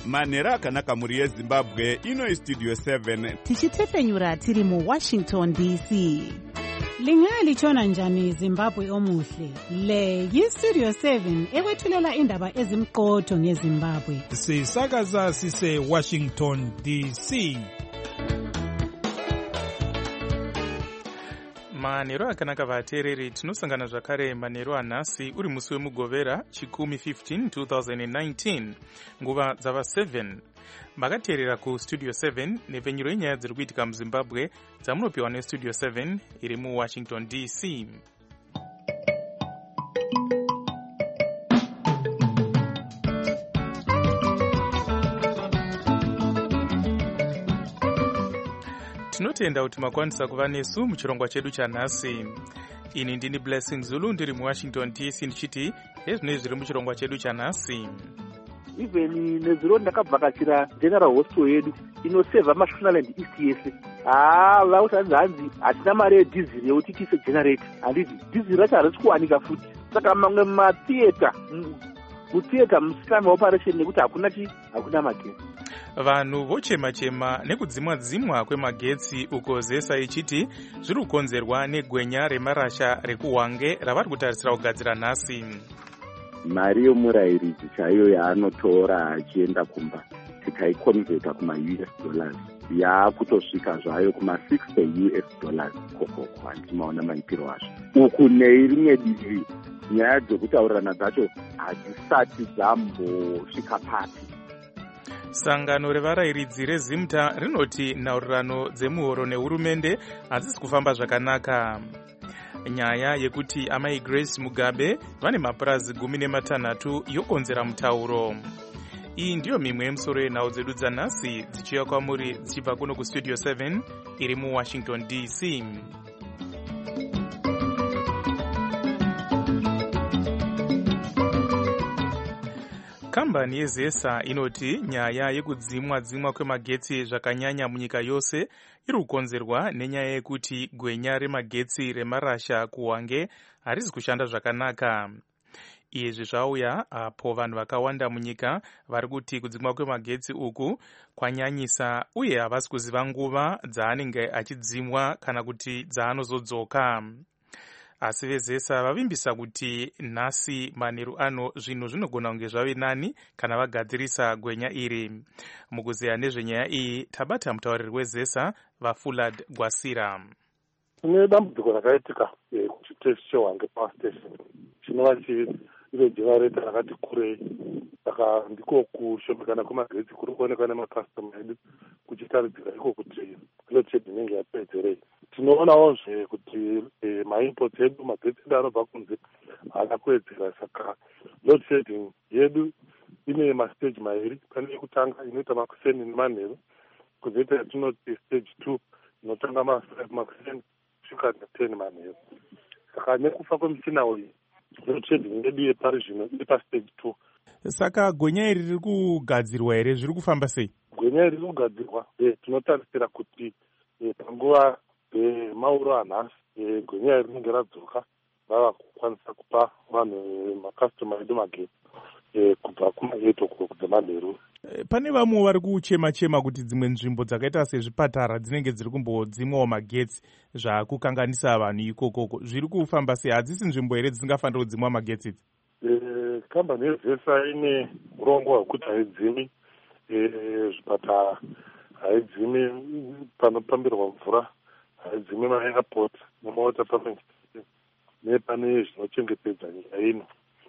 manhero akanaka mhuri yezimbabwe. Ino Studio 7 tichitefenyura tiri muWashington DC. Lingalitshona njani Zimbabwe omuhle? Le yiStudio 7 ekwethulela indaba ezimqotho ngeZimbabwe. Sisakaza sise Washington DC. manhero akanaka vateereri, tinosangana zvakare manhero anhasi uri musi wemugovera chikumi 15 2019 nguva dzava 7. makateerera kustudio 7 nepfenyuro yenyaya dziri kuitika muzimbabwe dzamunopiwa nestudio 7 iri muwashington DC. tinotenda kuti makwanisa kuva nesu muchirongwa chedu chanhasi. ini ndini Blessing Zulu ndiri muwashington DC ndichiti ezvinoi zviri muchirongwa chedu chanhasi. Even nezuro ndakabvakachira general hospital yedu inoseva mashonaland east yese. Vausanzi hanzi hatina mari yedhiziri yekuti tiise generate, handiti dhiziri racho harisi kuwanika futi. Saka mamwe mutheater musina maoperation nekuti hakuna magetsi. vanhu vochema-chema nekudzimwa-dzimwa kwemagetsi uko zesa ichiti zviri kukonzerwa negwenya remarasha rekuhwange ravari kutarisira kugadzira nhasi. mari yomurayiridzi chaiyo yaanotora achienda kumba tikaikonveta kuma-US dollars yaakutosvika zvayo kuma-6 per-US dollars kokoko, handimaona maitiro azvo. uku nerimwe divi nyaya dzekutaurirana dzacho hadzisati dzambosvika pasi. sangano revarayiridzi rezimta rinoti nhaurirano dzemuhoro nehurumende hadzisi kufamba zvakanaka. nyaya yekuti amai Grace Mugabe vane mapurazi 16 yokonzera mutauro. iyi ndiyo mimwe yemusoro yenhau dzedu dzanhasi dzichiuya kwamuri dzichibva kuno kustudio 7 iri muwashington DC. kambani yezesa inoti nyaya yekudzimwa-dzimwa kwemagetsi zvakanyanya munyika yose iri kukonzerwa nenyaya yekuti gwenya remagetsi remarasha kuhwange harisi kushanda zvakanaka. izvi zvauya apo vanhu vakawanda munyika vari kuti kudzimwa kwemagetsi uku kwanyanyisa uye havasi kuziva nguva dzaanenge achidzimwa kana kuti dzaanozodzoka. asi vezesa vavimbisa kuti nhasi manheru ano zvinhu zvinogona kunge zvave nani kana vagadzirisa gwenya iri. mukuzeya nezvenyaya iyi tabata mutauriri wezesa vaFulad Gwasira. kune dambudziko rakaitika kuchiteshi chehwange power station chinova chiro jenereta rakati kurei, saka ndiko kushomekana kwemagetsi kuri kuonekwa nemakastoma edu kuchitaridzira iko kuti loadshedding inenge yapedzerei. tinoonawozve kuti maimports edu magetsi edu anobva kunze haana kuwedzera, saka loadshedding yedu ine mastage mairi. pane yekutanga inoita makuseni nemanheru, kuzoita yatinoti stage 2 inotanga ma5 makuseni kusvika na10 manheru. saka nekufa kwemichina uyu loadshedding yedu yepari zvino iri pastage 2. saka gwenya iri riri kugadzirwa here, zviri kufamba sei? gwenya iri kugadzirwa, tinotarisira kuti panguva mauro anhasi gwenya iri rinenge radzoka vava kukwanisa kupa vanhu makastoma edu magetsi kubva kuma8 o'clock dzemanheru. pane vamwe vari kuchema-chema kuti dzimwe nzvimbo dzakaita sezvipatara dzinenge dziri kumbodzimwawo magetsi zvakukanganisa vanhu ikokoko. zviri kufamba sei? hadzisi nzvimbo here dzisingafanira kudzimwa magetsi idzi? kambani yezesa ine urongwa hwekuti haidzimi zvipatara, haidzimi panopambirwa mvura, haidzimi maairport nemawater pumping station nepane zvinochengetedza nyika ino.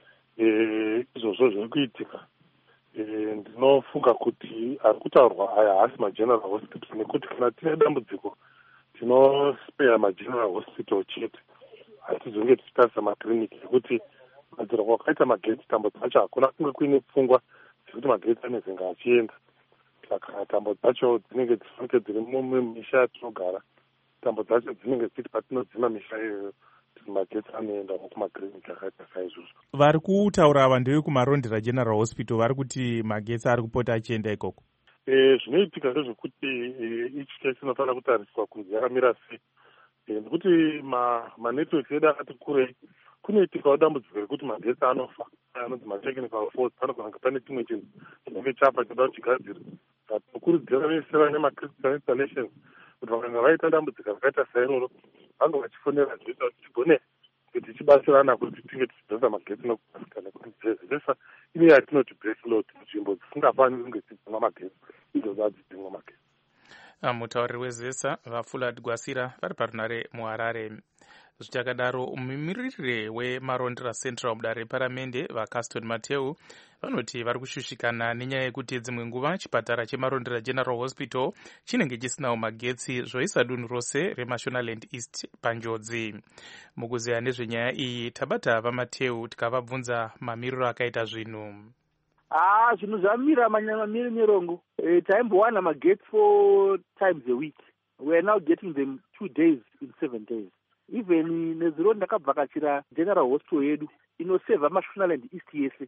izvozvo zviri kuitika. ndinofunga kuti ari kutaurwa aya haasi mageneral hospital, nekuti kana tine dambudziko tinospeya mageneral hospital chete, hatizonge tichitarisa makiriniki, nekuti madziro kwakaita magetsi tambo dzacho hakuna kunge kuine pfungwa dzekuti magetsi anezenga achienda. saka tambo dzacho dzinenge dzifanike dziri mumisha yatinogara, tambo dzacho dzinenge dziti patinodzima misha iyoyo magetsi anoenda kumakiriniki akaita saizvozvo. vari kutaura ava ndevekumarondera general hospital, vari kuti magetsi ari kupota achienda ikoko. zvinoitika ndezvekuti ichi case inofanira kutariswa kunzi yakamira sei, nekuti manetworks edu akati kurei kunoitikawo dambudziko rekuti magetsi anofa anonzi matechnical fault. Panogona pane chimwe chinhu chinenge chafa choda kuti chigadzirwe. Tinokurudzira vese vane macritical installations kuti vakanga vaita dambudziko rakaita sairoro vange vachifonera zvinoita kuti tigone kuti tichibatsirana kuti tinge tichidzosa magetsi nokukasika, nekuti dzezesa ine yatinoti baseload nzvimbo dzisingafaniri kunge dzichimwa magetsi idzo dzadzichimwa magetsi. Mutauriri wezesa vaFulad Gwasira vari parunare muHarare. Zvichakadaro mumiririri wemarondera central mudare reparamende vaCaston Mateu vanoti vari kushushikana nenyaya yekuti dzimwe nguva chipatara chemarondera General Hospital chinenge chisinawo magetsi zvoisa dunhu rose reMashonaland East panjodzi. Mukuzeya nezvenyaya iyi tabata vaMateu tikavabvunza mamiriro akaita zvinhu. Zvinhu zvamira mamiri mirongo. Taimbowana magetsi for times a week. We are now getting them 2 days in 7 days. Even nezuro ndakabvakachira General Hospital yedu inoseva Mashonaland East yese.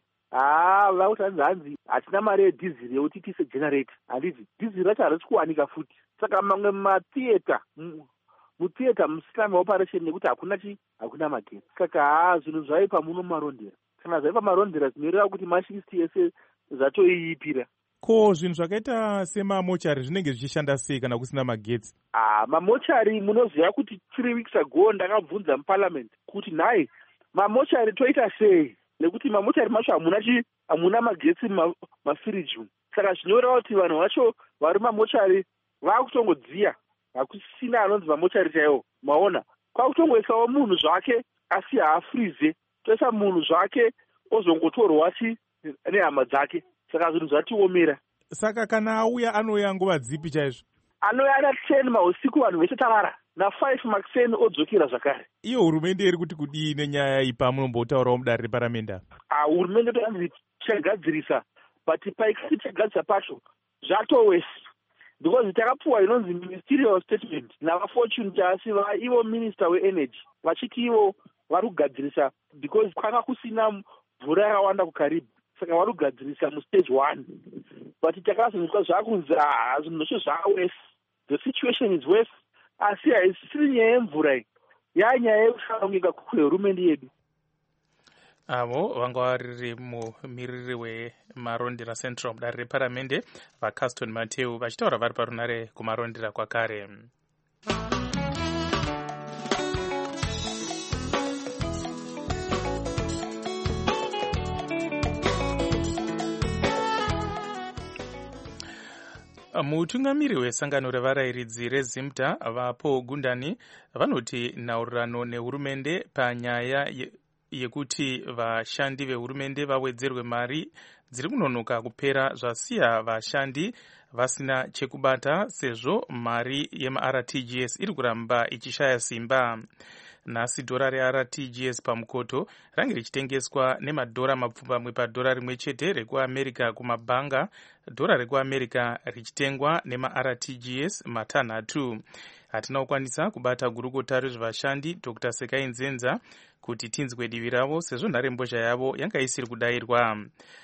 Vauti hanzi hatina mari yedhiziri yekuti tiise generator. Handiti dhiziri racho harisi kuwanika futi. Saka mamwe matheater mutheater musina maoperation nekuti hakuna magetsi. Saka zvinhu zvaipa muno marondera. Kana zvaipa marondera zvinoreva kuti Mashi East yese zvatoiipira. Ko zvinhu zvakaita semamochari zvinenge zvichishanda sei kana kusina magetsi? Mamochari munoziva kuti 3 weeks ago ndakabvunza muparliament kuti nhaye mamochari toita sei, nekuti mamochari macho hamuna magetsi mafiriji. Saka zvinoreva kuti vanhu vacho vari mamochari vakutongodziya, hakusina anonzi mamochari chaiwo. Maona kwakutongoisawo munhu zvake asi haafrize, toisa munhu zvake ozongotorwa nehama dzake. Saka zvinhu zvatiomera. Saka kana auya anouya nguva dzipi chaizvo? Anouya ana 10 mausiku vanhu vese tavara, na 5 makuseni odzokera zvakare. Iyo hurumende iri kuti kudii nenyaya ipa munombotaurawo mudare reparamenda? Hurumende toanzi tichagadzirisa, but paikati tichagadzirisa pacho zvatowese. Because takapuwa inonzi ministerial statement navafortune chasi ivo minister weenergy vachiti ivo vari kugadzirisa because kwanga kusina mvura yakawanda kuKaribu. Saka vari kugadzirisa mustage 1, but takazonzwa zvakunzi zvinhu zvacho zvawese, the situation is worse. Asi haisiri nyaya yemvura iyi, yanyaya yekusaongeka kwehurumende yedu. Avo vanga variri mumiriri wemarondera central mudare reparamende vaCaston Mateu vachitaura vari parunare kumarondera kwakare. Mutungamiri wesangano revarayiridzi reZimta vaPaul Gundani vanoti nhaurirano nehurumende panyaya yekuti vashandi vehurumende vawedzerwe mari dziri kunonoka kupera zvasiya vashandi vasina chekubata sezvo mari yemaRTGS iri kuramba ichishaya simba. Nhasi dhora reRTGS pamukoto range richitengeswa nemadhora mapfumbamwe padhora rimwe chete rekuAmerica kumabhanga, dhora rekuAmerica richitengwa nemaRTGS matanhatu. Hatina kukwanisa kubata gurukota rezvevashandi Dr. Sekai Nzenza kuti tinzwe divi ravo sezvo nharembozha yavo yanga isiri kudayirwa.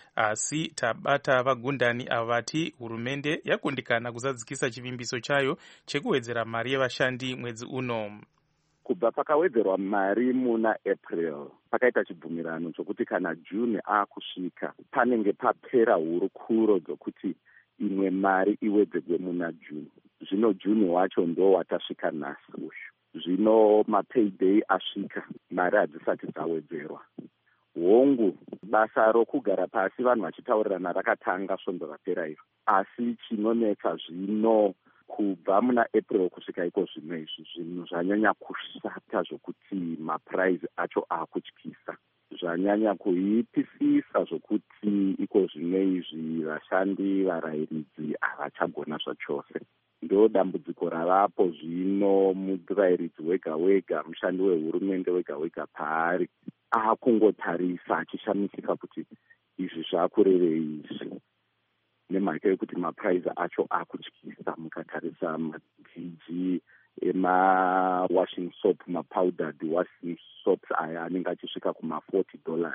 Asi tabata vaGundani ava vati hurumende yakundikana kuzadzikisa chivimbiso chayo chekuwedzera mari yevashandi mwedzi uno. Kubva pakawedzerwa mari muna April pakaita chibvumirano chokuti kana June aakusvika panenge papera hurukuro dzokuti imwe mari iwedzerwe muna June. Zvino June wacho ndo watasvika nhasi uyu. Zvino mapayday asvika, mari hadzisati dzawedzerwa. Hongu basa rokugara pasi vanhu vachitaurirana rakatanga svondo rapera iro, asi chinonetsa zvino kubva muna April kusvika iko zvino izvi zvinhu zvanyanya kushata zvokuti mapuraizi acho akutyisa, zvanyanya kuipisisa zvokuti iko zvino izvi vashandi varayiridzi havachagona zvachose. Ndo dambudziko ravapo zvino murayiridzi wega wega, mushandi wehurumende wega wega paari akungotarisa achishamisika kuti izvi zvakurevei izvi, nemhaka yekuti mapuraizi acho akutyisa. Mukatarisa mabhiji ema-washing soap, mapowdered washing soaps aya anenge achisvika kuma$40.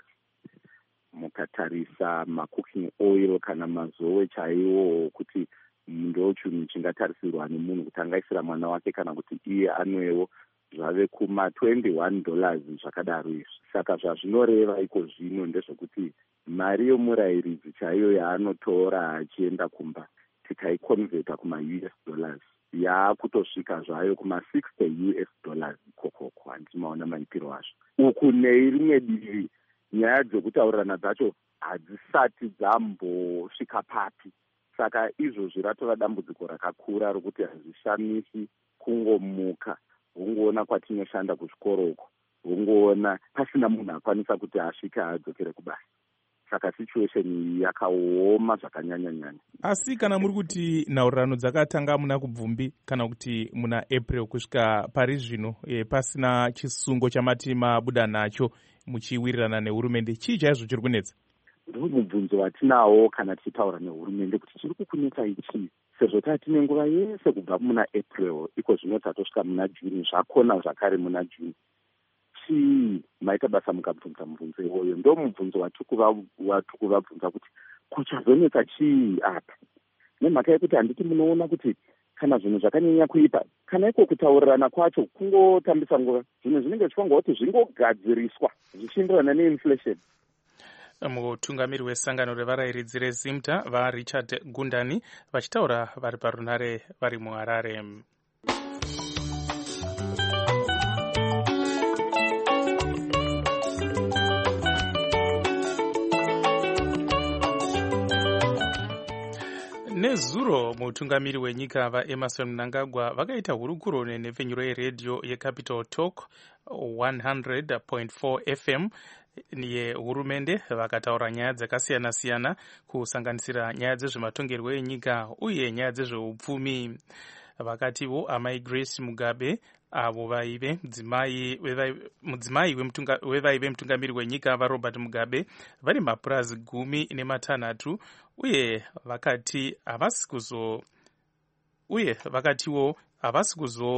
Mukatarisa macooking oil kana mazowe chaiwo kuti ndo chinhu chingatarisirwa nemunhu kuti angaisira mwana wake kana kuti iye anwewo, zvave kuma$21 zvakadaro izvi. Saka zvazvinoreva iko zvino ndezvekuti mari yomurayiridzi chaiyo yaanotora achienda kumba tikaikonveta kuma$US yaakutosvika zvayo kuma$60 ikokoko. Handimaona maitiro azvo. Uku nerimwe divi nyaya dzekutaurirana dzacho hadzisati dzambosvika papi. Saka izvozvi ratova dambudziko rakakura rokuti hazvishamisi kungomuka ungoona kwatinoshanda kuzvikoro uko, ungoona pasina munhu akwanisa kuti asvike adzokere kubasa. Saka situation iyi yakaoma zvakanyanya-nyanya. Asi kana muri kuti nhaurirano dzakatanga muna kubvumbi kana kuti muna April kusvika pari zvino pasina chisungo chamati mabuda nacho muchiwirirana nehurumende, chii chaizvo chiri kunetsa? Ndiwo mubvunzo watinawo kana tichitaura nehurumende kuti chiri kukunetsa ichi, sezvo tatine nguva yese kubva muna April iko zvino tatosvika muna June, zvakona zvakare muna June. Chii maita basa mukabvunza mubvunzo iwoyo? Ndo mubvunzo watikuvabvunza kuti kuchazonetsa chii apa, nemhaka yekuti handiti munoona kuti kana zvinhu zvakanyanya kuipa, kana iko kutaurirana kwacho kungotambisa nguva, zvinhu zvinenge zvichifanga kuti zvingogadziriswa zvichienderana neinflation. Mutungamiri wesangano revarayiridzi reZimta vaRichard Gundani vachitaura vari parunare vari muHarare. Nezuro mutungamiri wenyika vaEmerson Mnangagwa vakaita hurukuro nenhepfenyuro yeredhiyo yeCapital Talk 100.4 FM yehurumende, vakataura nyaya dzakasiyana-siyana kusanganisira nyaya dzezvematongerwo enyika uye nyaya dzezveupfumi. Vakativo amai Grace Mugabe avo vaive mudzimai wevaive mutungamiri wenyika vaRobert Mugabe vari mapurazi 16 uye vakati havasi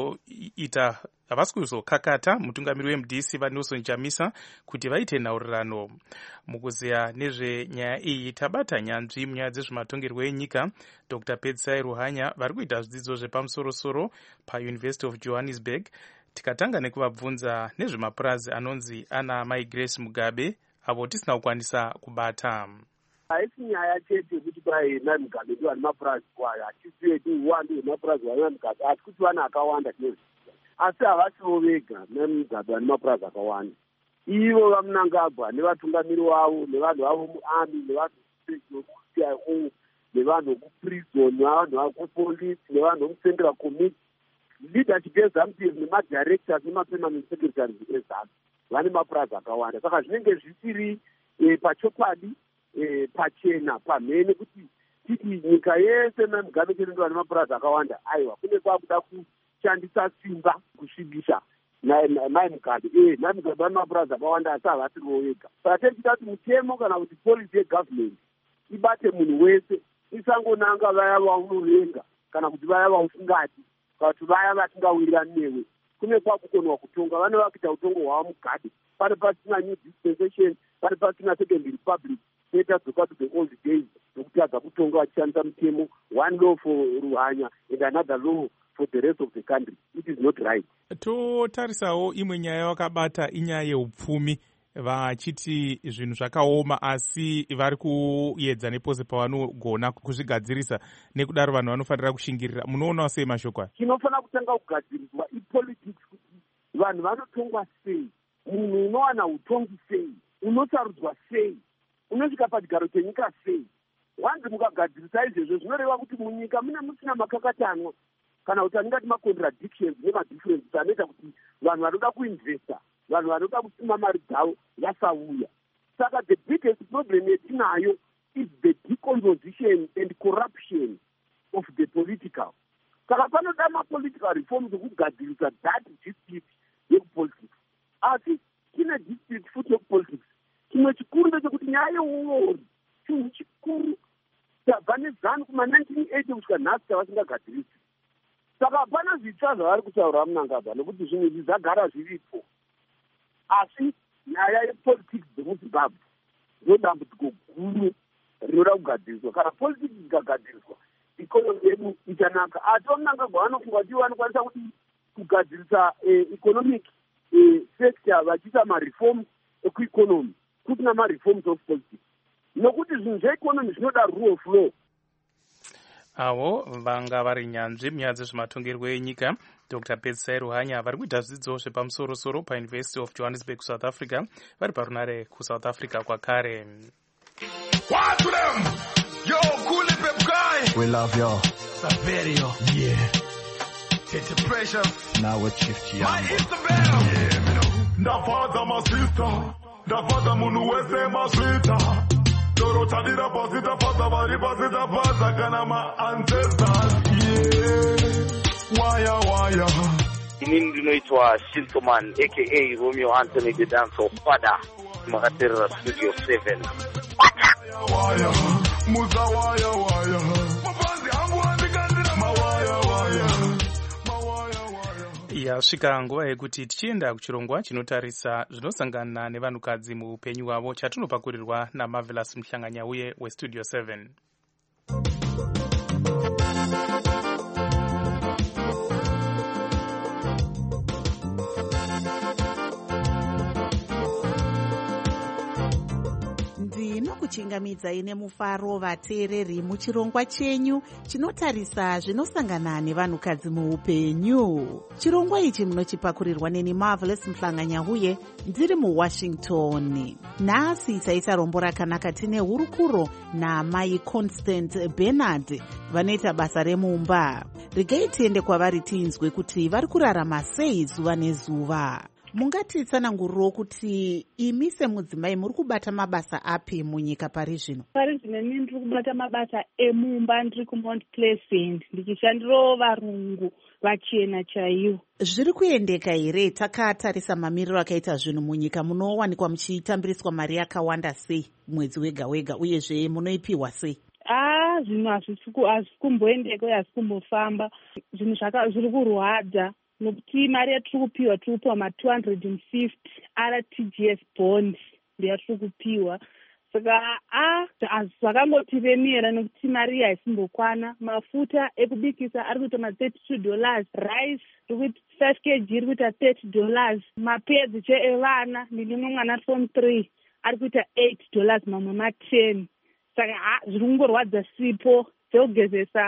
kuzokakata mutungamiri weMDC vaNelson Chamisa kuti vaite nhaurirano. Mukuzeya nezvenyaya iyi tabata nyanzvi munyaya dzezvematongerwo enyika Dr. Pedzai Ruhanya vari kuita zvidzidzo zvepamusoro-soro paUniversity of Johannesburg. Tikatanga nekuvabvunza nezvemapurazi anonzi ana mai Grace Mugabe avo tisina kukwanisa kubata. Haisi nyaya chete kuti kwai mai Mugabe ndiwo ane mapurazi kwayo, hatisi kuti uwanda hwemapurazi hwamai Mugabe, asi kuti vana akawanda tinozviziva. Asi havasivo vega mai Mugabe vane mapurazi akawanda. Ivo vaMnangagwa nevatungamiri wavo nevanhu vavo muarmy nevanhu veCIO nevanhu vekuprison nevanhu vakupolisi nevanhu vemucentral committee leadership yeZANU-PF nemadirectors nemapermanent secretaries eZANU vane mapurazi akawanda. Saka zvinenge zvisiri pachokwadi pachena pamhene kuti titi nyika yese mai Mugabe chete ndiwo ane mapurazi akawanda. Aiwa, kune kwakuda kushandisa simba kusvibisa mai Mugabe. Mai Mugabe vane mapurazi akawanda asi havasiriwo vega. Saka tichida kuti mutemo kana kuti policy yegovernment ibate munhu wese, isangonanga vaya vaunovenga kana kuti vaya vausingati kana kuti vaya vasingawirirani newe. Kune kwakukonwa kutonga, vane vakuita utongo hwavo Mugabe. Pane pasina new dispensation, pane pasina second republic, data dzokwa to the old days dzokutadza kutonga vachishandisa mutemo, one law for Ruhanya and another law for the rest of the country. It is not right. Totarisawo imwe nyaya wakabata inyaya yeupfumi, vachiti zvinhu zvakaoma asi vari kuedza nepose pavanogona kuzvigadzirisa, nekudaro vanhu vanofanira kushingirira. Munoonawo sei mashoko aya? Chinofanira kutanga kugadziriswa ipolitics, kuti vanhu vanotongwa sei, munhu unowana utongi sei, unosarudzwa sei, unosvika pachigaro chenyika sei. Wanzi mukagadzirisa izvezvo zvinoreva kuti munyika musina makakatanwa kana kuti aningati macontradictions nemadifferences anoita kuti vanhu vanoda kuinvesta, vanhu vanoda kusima mari dzavo vasauya. Saka the biggest problem yetinayo is the decomposition and corruption of the political. Saka panoda mapolitical reforms okugadzirisa that district yekupolitics. Asi kine district futi yekupolitics. Chimwe chikuru ndechekuti nyaya yeuori chinhu chikuru tabva neZANU kuma1980 kusvika nhasi tavasingagadzirisi. Saka hapana zvitsva zvavari kutaura Mnangagwa nekuti zvinhu izvi zvagara zviripo. Asi nyaya yepolitics dzemuZimbabwe ndodambudziko guru rinoda kugadziriswa. Kana politics dzikagadziriswa ikonomi yedu ichanaka. Asi Mnangagwa vanofunga kuti vanokwanisa kuti kugadzirisa economic sector vachiita mareforms ekueconomy kusina mareforms of politics nokuti zvinhu zveeconomy zvinoda rule of law. avo vanga vari nyanzvi munyaya dzezvematongerwo enyika Dr. Petsai Ruhanya vari kuita zvidzidzo zvepamusoro-soro paUniversity of Johannesburg South Africa vari parunare kuSouth Africa kwakare. What to them? Yo, cool pep guy. We love you. Saverio. Yeah. Take the pressure. Now what shift you? My Isabel. Yeah, me know. Ndafata my sister. Ndafata munu wese my sweeter. Dorota dira pasita fata bari pasita pasa kana my ancestors. Yeah. Waya. Inini ndinoitwa Shintoman aka Romeo Anthony the Dance of Father. Makaterera Studio 7. Waya. Muza waya. Mabanzi hangu andikandira mawaya. Yasvika nguva yekuti tichienda kuchirongwa chinotarisa zvinosangana nevanhukadzi muupenyu hwavo chatinopakurirwa naMarvelous Mhlanganyauye weStudio 7. ndinokuchingamidzai nemufaro vateereri muchirongwa chenyu chinotarisa zvinosangana nevanhukadzi muupenyu. Chirongwa ichi munochipakurirwa neni Marvelous Mhlanganyauye ndiri muWashington. Nhasi taita rombo rakanaka tine hurukuro naMai Constant Bernard vanoita basa remumba. Regai tiende kwavari tinzwe kuti vari kurarama sei zuva nezuva. Mungatitsananguriro kuti imi semudzimai muri kubata mabasa api munyika pari zvino? Pari zvino ini ndiri kubata mabasa emumba, ndiri kuMount Pleasant ndichishandirawo varungu vachena chaivo. Zviri kuendeka here? Takatarisa mamiriro akaita zvinhu munyika, munowanikwa muchitambiriswa mari yakawanda sei mwedzi wega wega, uyezve munoipiwa sei? Zvinhu hazvisi kumboendeka uye hazvisi kumbofamba. Zvinhu zviri kurwadza nokuti mari yatiri kupiwa tiri kupiwa ma250 RTGS bond ndeyatiri kupiwa. Saka zvakangotiremera nokuti mari haisimbokwana. Mafuta ekubikisa ari kuita $32, rice rikuti 5 kg iri kuita $30, mapedzi evana ndine mwana ari form 3 ari kuita $8, mamwe ma10. Saka zviri kungorwadza sipo dzekugezesa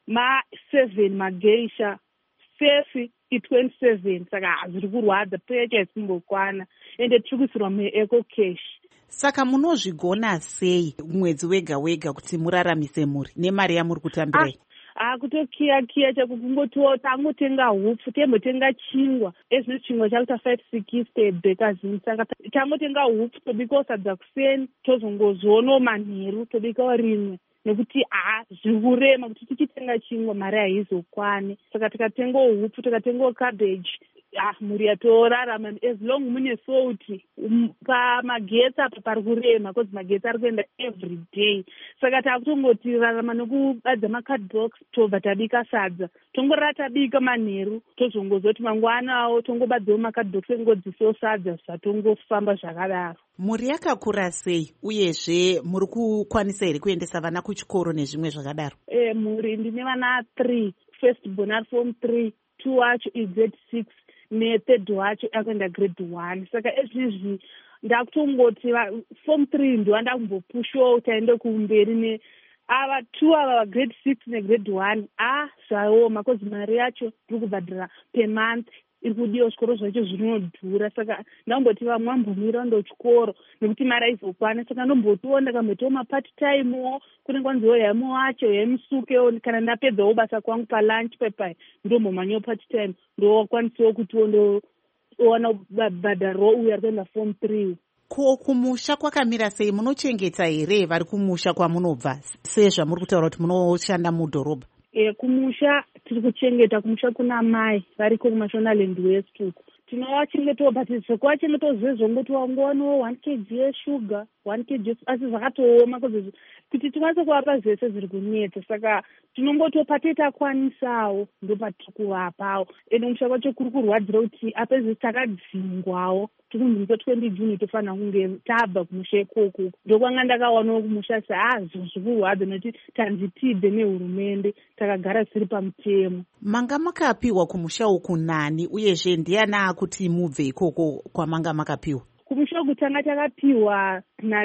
ma7 mageisha sefi 27. Saka zviri kurwadza pecha isimbokwana ende tiri kuisirwa mueco cash. Saka munozvigona sei mwedzi wega wega kuti muraramise mhuri nemari yamuri kutambirai? Kutokiya chako kungotiwa tangotenga hupfu, tembotenga chingwa. Ezvino chingwa chakuita 560 bekazini. Saka tangotenga hupfu tobikawo sadza kuseni, tozongozonawo manheru tobikawo rimwe. Nekuti zviri kurema kuti tichitenga chingwa mari haizokwani. Saka tikatengawo hupfu, tikatengawo cabbage, mhuri yatorarama as long mune sauti. Pamagetsi apa pari kurema because magetsi ari kuenda every day. Saka takutongoti rarama nokubadza macardbox tobva tabika sadza, tongorara tabika manheru, tozongozoti mangwanawo tongobadzawo macardbox engodzisawo sadza zvatongofamba zvakadaro. Muri yakakura sei uyezve muri kukwanisa here kuendesa vana kuchikoro nezvimwe zvakadaro? Mhuri ndine vana 3, first born ari form 3, 2 wacho grade 6 ne3rd wacho akuenda grade 1. Saka ezvizvi ndakutongoti form 3 ndowandakumbopushawo taende kumberi ava 2 ava vagrade 6 negrade 1 zvaoma because mari yacho tiri kubhadhara per month iri kudiwa chikoro zvacho zvinodhura. Saka ndamboti vamwambomira ndochikoro nekuti mari haizokwana. Saka ndombotiwo ndakamboitawo mapart time kunengwanziwo yamo wacho yemusukewo kana ndapedzawo basa kwangu palunch pepai ndombomanyawo part time ndokwanisawo kutiwo ndowana bhadharo uye ari kuenda form 3. Ko kumusha kwakamira sei? Munochengeta here vari kumusha kwamunobva sezvamuri kutaura kuti munoshanda mudhorobha? Kumusha tiri kuchengeta. Kumusha kuna mai variko kuMashonaland West uko tinovachengetwa but zvekuvachengetwa zvezvongotiwa ngowaniwo 1 kg yeshuga 1 kg asi zvakatooma kuti tikwanise kuvapa zvese zviri kunetsa. Saka tinongotopa tetakwanisawo ndopatiri kuvapawo ende musha kwacho kuri kurwadzira kuti apezisi takadzingwawo tikunzwisa 20 June tofanira kunge tabva kumusha ikoko ndokwanga ndakawanawo kumusha zvikurwadza nokuti tanzi tibve nehurumende takagara siri pamutemo. Manga makapiwa kumusha uku nani uyezve ndiana kuti mubve ikoko kwamanga makapiwa? Kumusha uku tanga takapiwa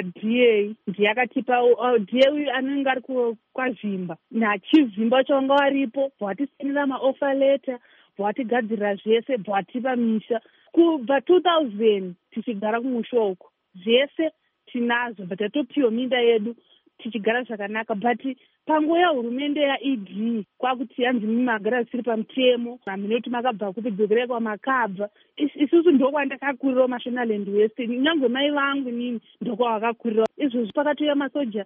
naDA ndiye akatipa DA uyu anenge ari kwazvimba nachivimba wacho wanga waripo bvatisendera maoffer letter bvatigadzirira zvese bvatipa misha kubva 2000 tichigara kumusha uku zvese tinazvo bvatatopiwa minda yedu tichigara zvakanaka but panguva yahurumende yaED kwakuti hanzi mimagara zvisiri pamutemo minoti makabva kupedzekerekwa makabva isusu ndokwandakakurirawo Mashonaland West nyangwe mai vangu nini ndokwavakakurirawo izvozvi pakatoya masoja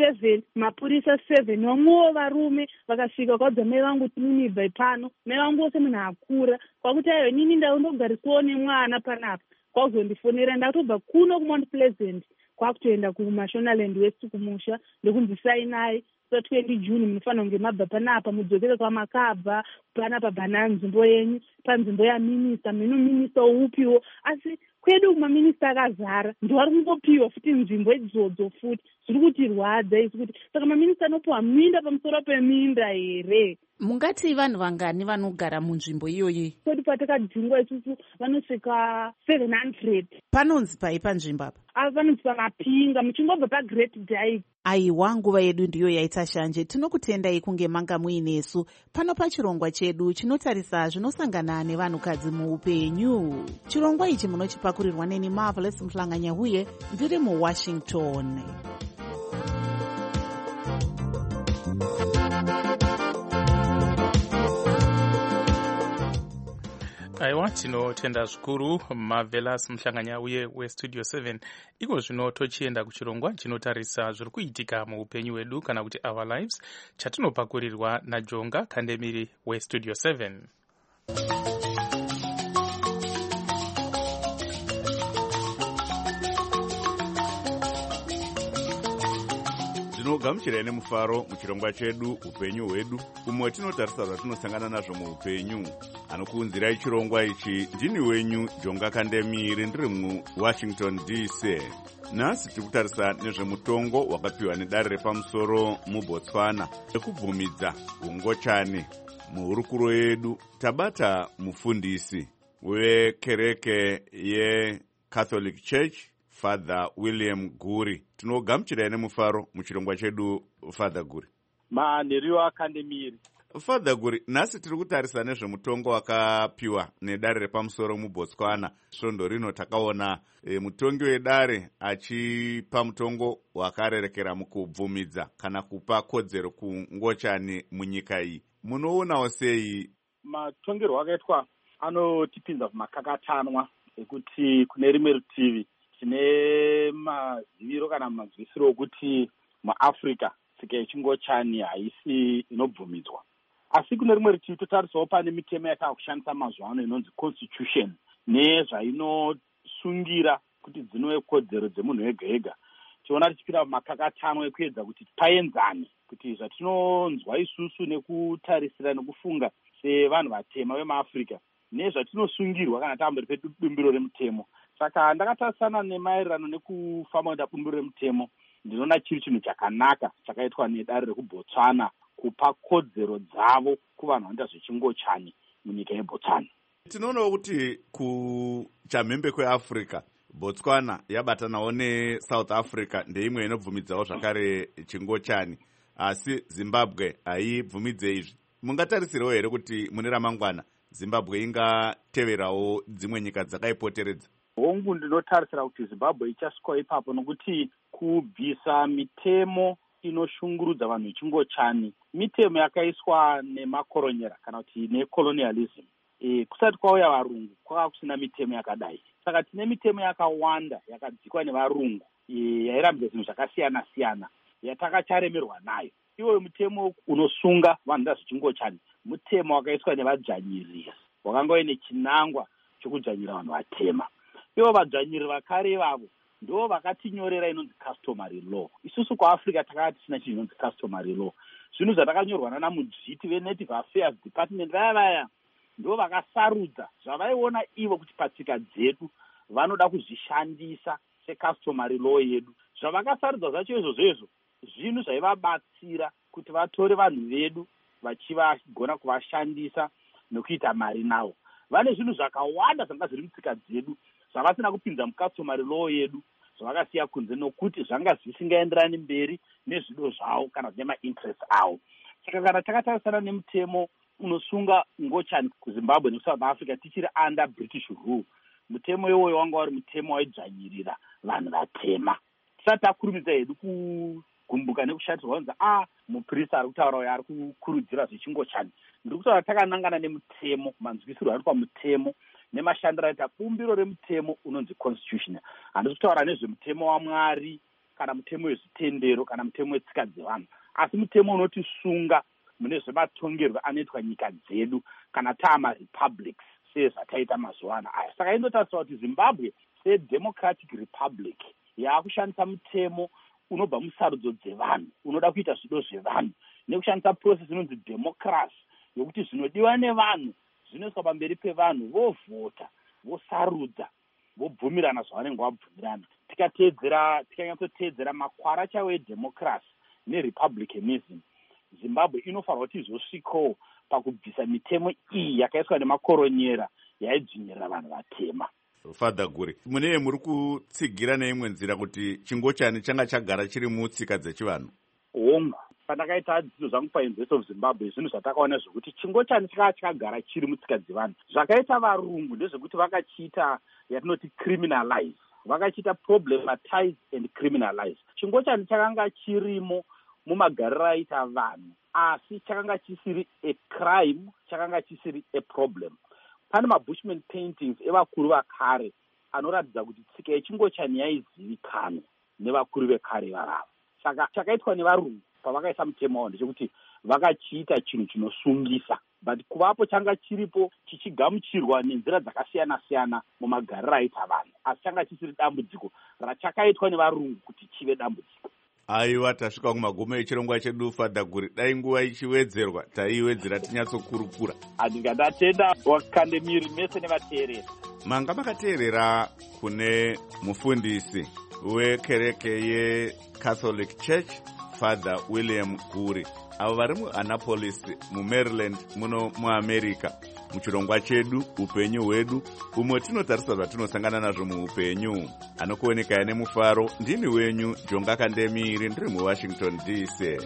7 mapurisa 7 vamwewo varume vakasvika kwaudza mai vangu tinimibva pano mai vangu wose munhu akura kwakuti aiyo nini ndaundogarisiwawo nemwana panapa kwakuzondifonera ndakatobva kuno kuMount Pleasant kwakutoenda kuMashonaland West kumusha ndokunzi sainai 20 June munofanira kunge mabva panapa mudzokere kwamakabva panapa bhana nzvimbo yenyu panzvimbo yaminista minu minista upiwo asi kwedu kumaminista akazara ndovari kungopiwa futi nzvimbo idzodzo futi zviri kutirwadza isi kuti saka maminista anopiwa minda pamusoro peminda here. Mungati vanhu vangani vanogara munzvimbo iyoyi? Kwedu patakadzingwa isusu vanosvika 700. Panonzi pai panzvimbo apa? Panonzi paMapinga muchingobva paGreat Dyke. Aiwa, nguva yedu ndiyo yaita shanje. Tinokutendai kunge manga muinesu pano pachirongwa chedu chinotarisa zvinosangana nevanhukadzi muupenyu. Chirongwa ichi munochipakurirwa neni Marvelous Mhlanganyahuye ndiri muWashington. Aiwa, tinotenda zvikuru Marvelous Mhlanganyahuye weStudio 7. Iko zvino tochienda kuchirongwa chinotarisa zviri kuitika muupenyu hwedu kana kuti our lives chatinopakurirwa naJonga Kandemiri weStudio 7. Tinogamuchirai nemufaro muchirongwa chedu upenyu hwedu umwe tinotarisa zvatinosangana nazvo muupenyu. Anokuunzirai chirongwa ichi ndini wenyu Jonga Kandemiri ndiri muWashington DC. Nhasi tiri kutarisa nezvemutongo wakapiwa nedare repamusoro muBotswana nekubvumidza ungochani. Muhurukuro yedu tabata mufundisi wekereke yeCatholic Church Father William Guri. Tinogamuchirai nemufaro muchirongwa chedu Father Guri. Manheriwa Kandemiri. Father Guri, nhasi tiri kutarisa nezvemutongo wakapiwa nedare repamusoro muBotswana. Svondo rino takaona mutongi wedare achipa mutongo wakarerekera mukubvumidza kana kupa kodzero kungochani munyika iyi. Munoonawo sei? Matongerwo akaitwa anotipinza kumakakatanwa ekuti kune rimwe rutivi tine maziviro kana mazwisiro okuti muAfrica tsika yechingochani haisi inobvumidzwa. Asi kune rimwe rutivi totarisawo pane mitemo yatakushandisa mazuva ano inonzi constitution nezvainosungira kuti dzinove kodzero dzemunhu wega wega. Tiona tichipinda mumakakatanwa ekuedza kuti paenzane kuti zvatinonzwa isusu nekutarisira nekufunga sevanhu vatema vemuAfrica nezvatinosungirwa kana tamberi pedumbiro remutemo. Saka ndakatarisana nemaererano nekufamba kuenda bumbiro remutemo ndinoona chiri chinhu chakanaka chakaitwa nedare rekuBotswana kupa kodzero dzavo kuvanhu vanoita zvechingochani munyika yeBotswana. Tinoonawo kuti kuchamhembe kweAfrica Botswana yabatanawo neSouth Africa ndeimwe inobvumidzawo zvakare chingochani, asi Zimbabwe haibvumidze izvi. Mungatarisirawo here kuti mune ramangwana Zimbabwe ingateverawo dzimwe nyika dzakaipoteredza? Hongu ndinotarisira kuti Zimbabwe ichasvikawo ipapo nokuti kubvisa mitemo inoshungurudza vanhu vechingochani mitemo yakaiswa nemakoronyera kana kuti necolonialism. Kusati kwauya varungu kwanga kusina mitemo yakadai. Saka tine mitemo yakawanda yakadzikwa nevarungu yairambidza zvinhu zvakasiyana siyana yatakacharemerwa nayo. Iwo mutemo unosunga vanhu zvechingochani mutemo wakaiswa nevadzvanyiriri wakanga uine chinangwa chokudzvanyira vanhu vatema. Ivo vadzvanyiri vakare vavo ndo vakatinyorera inonzi customary law. Isusu kuAfrica takanga tisina chinhu inonzi customary law. Zvinhu zvatakanyorwa nana mudzviti veNative Affairs Department vaya ndo vakasarudza zvavaiona ivo kuti patsika dzedu vanoda kuzvishandisa secustomary law yedu. Zvavakasarudza zvacho izvozvo zvinhu zvaivabatsira kuti vatore vanhu vedu vachivagona kuvashandisa nokuita mari navo. Vane zvinhu zvakawanda zvanga zviri mutsika dzedu zvavasina kupinza mukastomary law yedu zvavakasiya kunze nokuti zvanga zvisingaenderani mberi nezvido zvavo kana nemainterest avo. Saka kana takatarisana nemutemo unosunga ngochani kuZimbabwe neSouth Africa tichiri under British rule, mutemo iwoyo wanga wari mutemo waidzvanyirira vanhu vatema. Tisati takurumidza hedu kugumbuka nekushatirwa kunzi muprista ari kutaura uyo ari kukurudzira zvechingochani. Ndiri kutaura takanangana nemutemo, manzwisirwo ari pamutemo nemashandiro aita bumbiro remutemo unonzi constitution. Handisi kutaura nezvemutemo waMwari kana mutemo wezvitendero kana mutemo wetsika dzevanhu, asi mutemo unotisunga mune zvematongerwo anoitwa nyika dzedu kana taamarepublics sezvataita mazuva ano aya. Saka inotarisira kuti Zimbabwe sedemocratic republic yaakushandisa mutemo unobva musarudzo dzevanhu, unoda kuita zvido zvevanhu nekushandisa process inonzi democracy yokuti zvinodiwa nevanhu zvinoiswa pamberi pevanhu, vovhota, vosarudza, vobvumirana zvavanenge vabvumirana. Tikanyatsoteedzera makwara chaiwo edemocracy nerepublicanism, Zimbabwe inofanirwa kuti izosvikawo pakubvisa mitemo iyi yakaiswa nemakoronyera yaidzvinyirira vanhu vatema. Father Guri, mune muri kutsigira neimwe nzira kuti chingochani changa chagara chiri mutsika dzechivanhu? Honga, pandakaita dzidzo zvangu paUniversity of Zimbabwe, zvinhu zvatakaona zvokuti chingochani chakanga chakagara chiri mutsika dzevanhu. Zvakaita varungu ndezvekuti vakachiita yatinoti criminalize, vakachiita problematize and criminalize. Chingochani chakanga chirimo mumagariro aita vanhu, asi chakanga chisiri a crime, chakanga chisiri a problem. Pane mabushman paintings evakuru vakare anoratidza kuti tsika yechingochani yaizivikanwa nevakuru vekare varavo. Saka chakaitwa nevarungu pavakaisa mutemo wavo ndechekuti vakachiita chinhu chinosungisa, but kuvapo changa chiripo chichigamuchirwa nenzira dzakasiyana-siyana mumagariro aita vanhu, asi changa chisiri dambudziko rachakaitwa nevarungu kuti chive dambudziko. Aiwa, tasvika kumagumo echirongwa chedu Father Guri. Dai nguva ichiwedzerwa taiwedzera tinyatsokurukura. Handingadatenda wakandemiri mese nevateereri. Manga makateerera kune mufundisi wekereke yeCatholic Church Father William Guri, avo vari muAnnapolis muMaryland muno muAmerica, muchirongwa chedu upenyu hwedu, umwe tinotarisa zvatinosangana nazvo muupenyu. Anokuonekaya nemufaro, ndini wenyu Jonga Kandemiri, ndiri muWashington DC.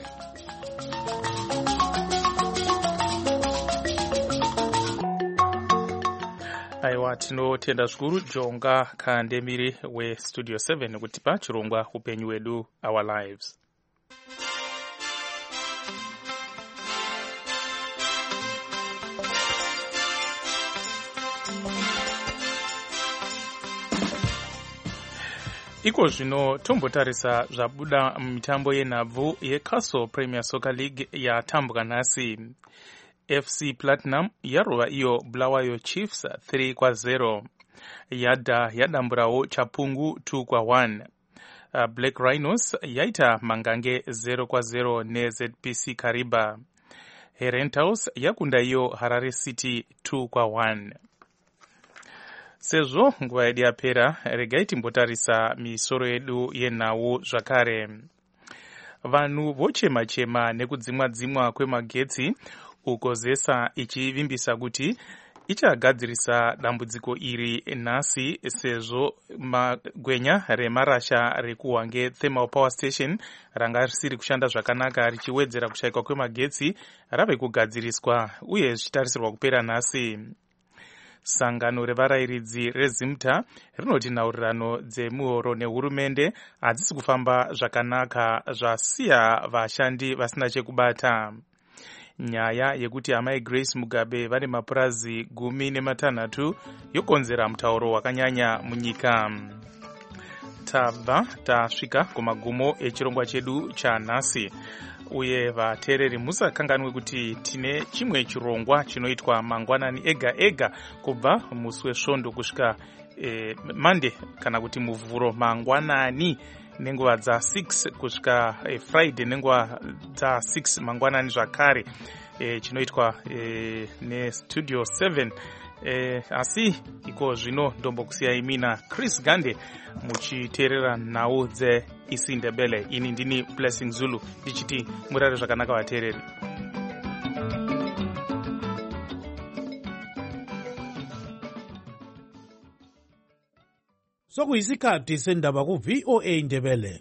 Aiwa, tinotenda zvikuru Jonga Kandemiri weStudio 7 nekutipa chirongwa upenyu hwedu, Our Lives. Iko zvino tombotarisa zvabuda mitambo yenhabvu yeCastle Premier Soccer League yatambwa nhasi. FC Platinum yarova iyo Bulawayo Chiefs 3-0. Yadamburawo Chapungu 2-1. Black Rhinos yaita Mangange 0-0 neZPC Kariba. Herentals yakunda iyo Harare City 2-1. Sezvo nguva yedu yapera, regai timbotarisa misoro yedu yenhau zvakare. Vanhu vochema-chema nekudzimwa-dzimwa kwemagetsi, uko ZESA ichivimbisa kuti ichagadzirisa dambudziko iri nhasi, sezvo magwenya remarasha rekuhwange Thermal Power Station ranga risiri kushanda zvakanaka richiwedzera kushayikwa kwemagetsi rave kugadziriswa uye zvichitarisirwa kupera nhasi. Sangano revarayiridzi reZimta rinoti nhaurirano dzemuhoro nehurumende hadzisi kufamba zvakanaka, zvasiya vashandi vasina chekubata. Nyaya yekuti amai Grace Mugabe vane mapurazi 16 yokonzera mutauro wakanyanya munyika. Tabva tasvika kumagumo echirongwa chedu chanhasi. uye vateereri musakanganwe kuti tine chimwe chirongwa chinoitwa mangwanani ega ega kubva musi wesvondo kusvika Monday kana kuti muvhuro mangwanani nenguva dza6 kusvika Friday nenguva dza6 mangwanani zvakare, chinoitwa nestudio 7. Asi iko zvino ndombokusiyai mina Chris Gande muchiteerera nhau dzeIsiNdebele. Ini ndini Blessing Zulu ndichiti murare zvakanaka vateereri. Sokuyisikhathi sendaba ku VOA Ndebele.